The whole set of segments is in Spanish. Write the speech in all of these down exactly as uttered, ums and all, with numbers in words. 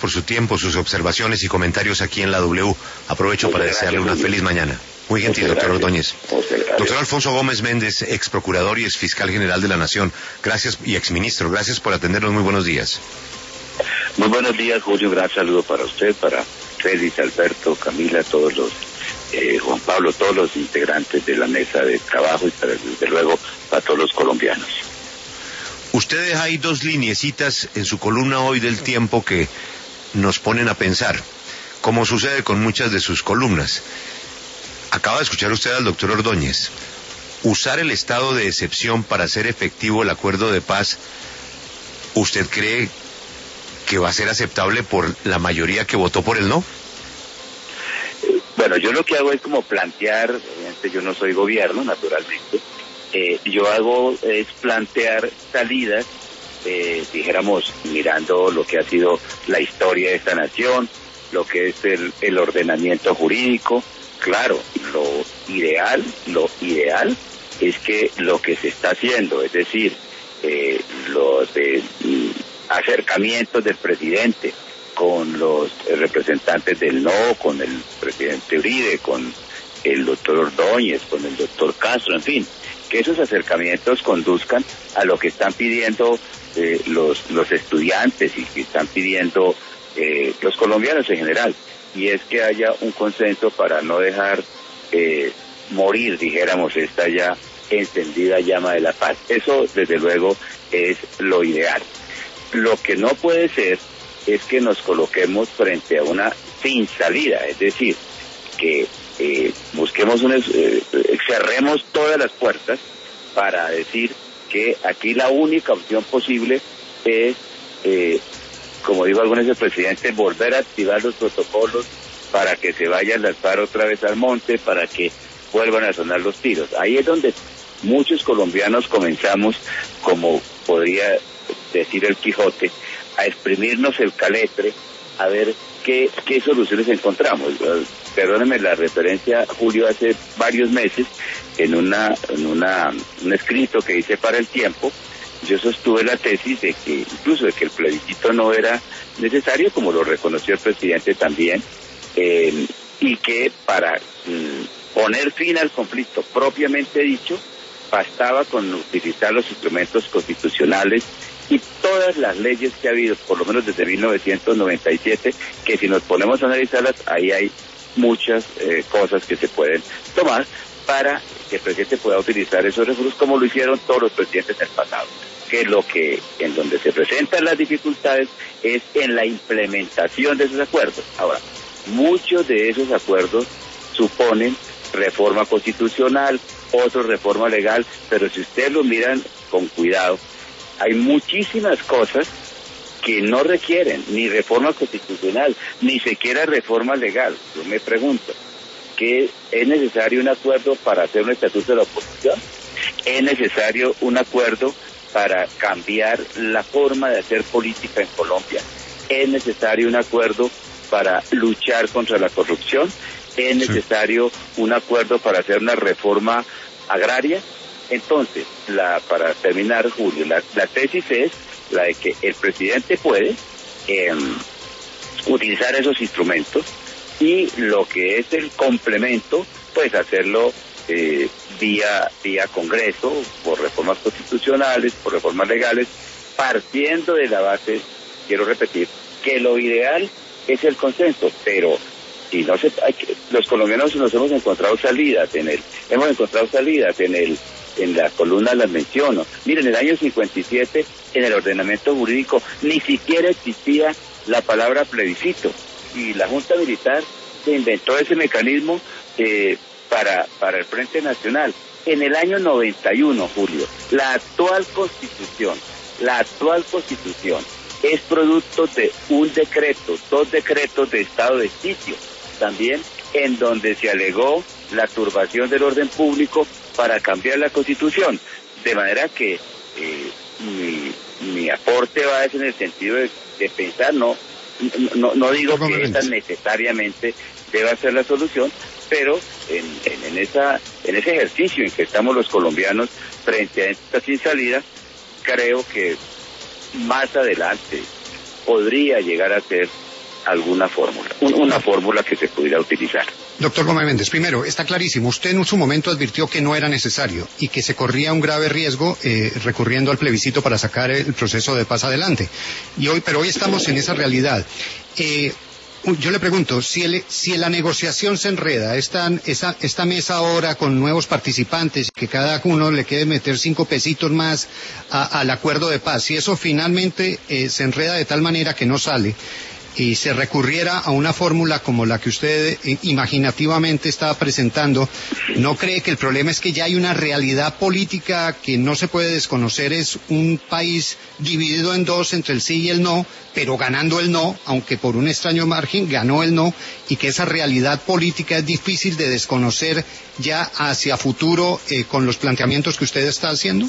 por su tiempo, sus observaciones y comentarios aquí en la W. Aprovecho para desearle una feliz mañana. Muy gentil, doctor Ordóñez. Doctor Alfonso Gómez Méndez, ex procurador y ex fiscal general de la Nación. Gracias, y ex ministro. Gracias por atendernos. Muy buenos días. Muy buenos días, Julio. Un gran saludo para usted, para Félix, Alberto, Camila, todos los, eh, Juan Pablo, todos los integrantes de la mesa de trabajo y, para, desde luego, para todos los colombianos. Usted deja ahí dos liniecitas en su columna hoy del Tiempo que nos ponen a pensar, como sucede con muchas de sus columnas. Acaba de escuchar usted al doctor Ordóñez. Usar el estado de excepción para hacer efectivo el acuerdo de paz, ¿usted cree que va a ser aceptable por la mayoría que votó por el no? Bueno, yo lo que hago es como plantear, obviamente yo no soy gobierno, naturalmente, eh, yo hago es plantear salidas, eh, dijéramos, mirando lo que ha sido la historia de esta nación, lo que es el, el ordenamiento jurídico. Claro, lo ideal, lo ideal es que lo que se está haciendo, es decir, eh, los eh, acercamientos del presidente con los representantes del no, con el presidente Uribe, con el doctor Ordóñez, con el doctor Castro, en fin, que esos acercamientos conduzcan a lo que están pidiendo eh, los, los estudiantes y que están pidiendo eh, los colombianos en general. Y es que haya un consenso para no dejar eh, morir, dijéramos, esta ya encendida llama de la paz. Eso, desde luego, es lo ideal. Lo que no puede ser es que nos coloquemos frente a una sin salida, es decir, que eh, busquemos un, eh, cerremos todas las puertas para decir que aquí la única opción posible es eh, como dijo alguna vez el presidente, volver a activar los protocolos para que se vayan a lanzar otra vez al monte, para que vuelvan a sonar los tiros. Ahí es donde muchos colombianos comenzamos, como podría decir el Quijote, a exprimirnos el caletre, a ver qué, qué soluciones encontramos. Perdóneme la referencia, Julio, hace varios meses, en una, en una, un escrito que hice para El Tiempo, yo sostuve la tesis de que incluso de que el plebiscito no era necesario, como lo reconoció el presidente también, eh, y que para mm, poner fin al conflicto propiamente dicho, bastaba con utilizar los instrumentos constitucionales y todas las leyes que ha habido, por lo menos desde mil novecientos noventa y siete, que si nos ponemos a analizarlas, ahí hay muchas eh, cosas que se pueden tomar para que el presidente pueda utilizar esos recursos como lo hicieron todos los presidentes del pasado. Que lo que en donde se presentan las dificultades es en la implementación de esos acuerdos. Ahora, muchos de esos acuerdos suponen reforma constitucional, otros reforma legal, pero si ustedes lo miran con cuidado, hay muchísimas cosas que no requieren ni reforma constitucional, ni siquiera reforma legal. Yo me pregunto, ¿que es necesario un acuerdo para hacer un estatuto de la oposición? ¿Es necesario un acuerdo para cambiar la forma de hacer política en Colombia? ¿Es necesario un acuerdo para luchar contra la corrupción? ¿Es necesario un acuerdo para hacer una reforma agraria? Entonces, la, para terminar, Julio, la, la tesis es la de que el presidente puede eh, utilizar esos instrumentos y lo que es el complemento, pues hacerlo eh, vía, vía Congreso, por reformas constitucionales, por reformas legales, partiendo de la base, quiero repetir, que lo ideal es el consenso, pero si no se, hay que, los colombianos nos hemos encontrado salidas en el, hemos encontrado salidas en el, en la columna las menciono. Miren, en el año cincuenta y siete, en el ordenamiento jurídico, ni siquiera existía la palabra plebiscito, y la Junta Militar se inventó ese mecanismo eh, para, para el Frente Nacional. En el año noventa y uno, Julio, la actual Constitución, la actual Constitución es producto de un decreto, dos decretos de estado de sitio, también en donde se alegó la turbación del orden público para cambiar la Constitución. De manera que eh, mi, mi aporte va en el sentido de, de pensar, no, no, no digo que esta necesariamente deba ser la solución, pero en, en, en, esa, en ese ejercicio en que estamos los colombianos frente a esta sin salida, creo que más adelante podría llegar a ser alguna fórmula, un, una fórmula que se pudiera utilizar. Doctor Gómez Méndez, primero, está clarísimo, usted en su momento advirtió que no era necesario y que se corría un grave riesgo eh, recurriendo al plebiscito para sacar el proceso de paz adelante. Y hoy, pero hoy estamos en esa realidad. Eh, Yo le pregunto, si, el, si la negociación se enreda, esta, esa, esta mesa ahora con nuevos participantes, que cada uno le quede meter cinco pesitos más a, al acuerdo de paz, si eso finalmente eh, se enreda de tal manera que no sale, y se recurriera a una fórmula como la que usted eh, imaginativamente está presentando, ¿no cree que el problema es que ya hay una realidad política que no se puede desconocer? Es un país dividido en dos entre el sí y el no, pero ganando el no, aunque por un extraño margen ganó el no, y que esa realidad política es difícil de desconocer ya hacia futuro eh, con los planteamientos que usted está haciendo.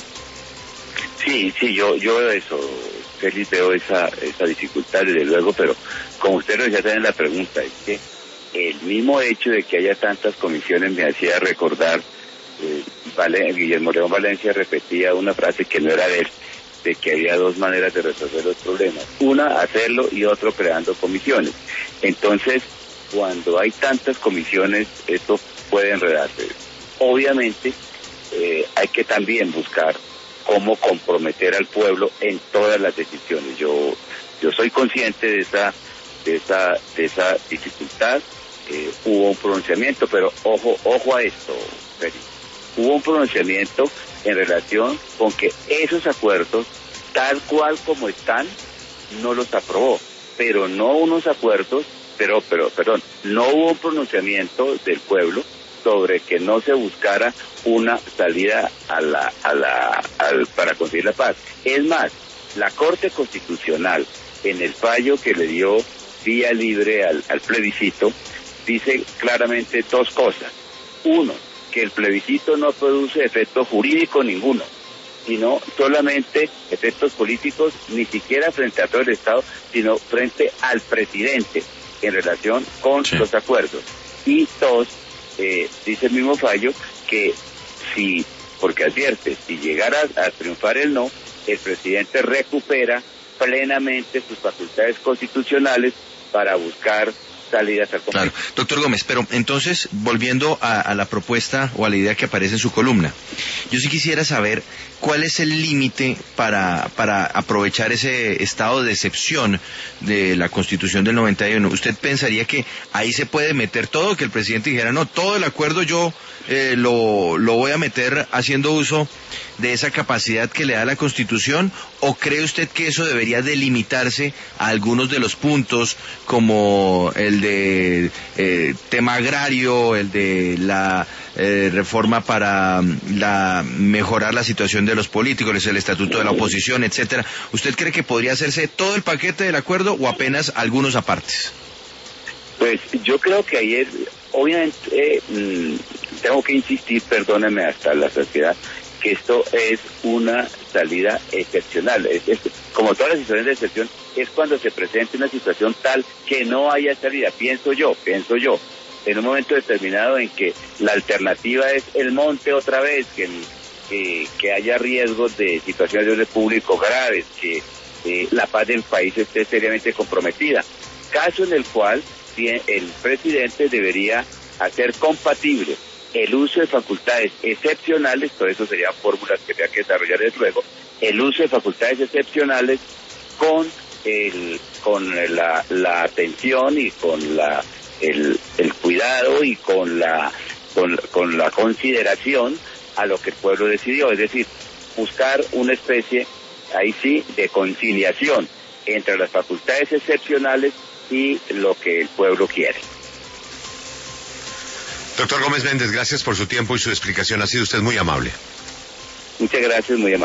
Sí, sí, yo, yo veo eso, Félix, veo esa, esa dificultad desde luego, pero como usted lo decía también en la pregunta, es que el mismo hecho de que haya tantas comisiones me hacía recordar, eh, vale, Guillermo León Valencia repetía una frase que no era de él, de que había dos maneras de resolver los problemas, una hacerlo y otro creando comisiones. Entonces, cuando hay tantas comisiones, esto puede enredarse. Obviamente, eh, hay que también buscar cómo comprometer al pueblo en todas las decisiones. Yo yo soy consciente de esa de esa de esa dificultad. Eh, hubo un pronunciamiento, pero ojo ojo a esto, Félix. Hubo un pronunciamiento en relación con que esos acuerdos, tal cual como están, no los aprobó, pero no unos acuerdos, pero pero perdón, no hubo un pronunciamiento del pueblo sobre que no se buscara una salida a la, a la, al, para conseguir la paz. Es más, la Corte Constitucional, en el fallo que le dio vía libre al, al plebiscito, dice claramente dos cosas. Uno, que el plebiscito no produce efecto jurídico ninguno, sino solamente efectos políticos, ni siquiera frente a todo el Estado, sino frente al presidente en relación con sí. los acuerdos. Y dos, Eh, dice el mismo fallo que si, porque advierte, si llegara a triunfar el no, el presidente recupera plenamente sus facultades constitucionales para buscar salidas al conflicto. Claro, doctor Gómez, pero entonces, volviendo a, a la propuesta o a la idea que aparece en su columna, yo sí quisiera saber cuál es el límite para, para aprovechar ese estado de excepción de la Constitución del noventa y uno. ¿Usted pensaría que ahí se puede meter todo, que el presidente dijera, no, todo el acuerdo yo eh, lo, lo voy a meter haciendo uso de esa capacidad que le da la Constitución, o cree usted que eso debería delimitarse a algunos de los puntos, como el de eh, tema agrario, el de la eh, reforma para la mejorar la situación de los políticos, el estatuto de la oposición, etcétera? ¿Usted cree que podría hacerse todo el paquete del acuerdo o apenas algunos apartes? Pues yo creo que ahí es, obviamente, eh, mmm, tengo que insistir, perdóneme hasta la saciedad, que esto es una salida excepcional. Es, es, como todas las situaciones de excepción, es cuando se presenta una situación tal que no haya salida, pienso yo, pienso yo, en un momento determinado en que la alternativa es el monte otra vez, que, que, que haya riesgos de situaciones de orden público graves, que eh, la paz del país esté seriamente comprometida. Caso en el cual el presidente debería hacer compatible el uso de facultades excepcionales, todo eso serían fórmulas que habría que desarrollar desde luego, el uso de facultades excepcionales con el con la, la atención y con la el, el cuidado y con la con, con la consideración a lo que el pueblo decidió, es decir, buscar una especie, ahí sí, de conciliación entre las facultades excepcionales y lo que el pueblo quiere. Doctor Gómez Méndez, gracias por su tiempo y su explicación. Ha sido usted muy amable. Muchas gracias, muy amable.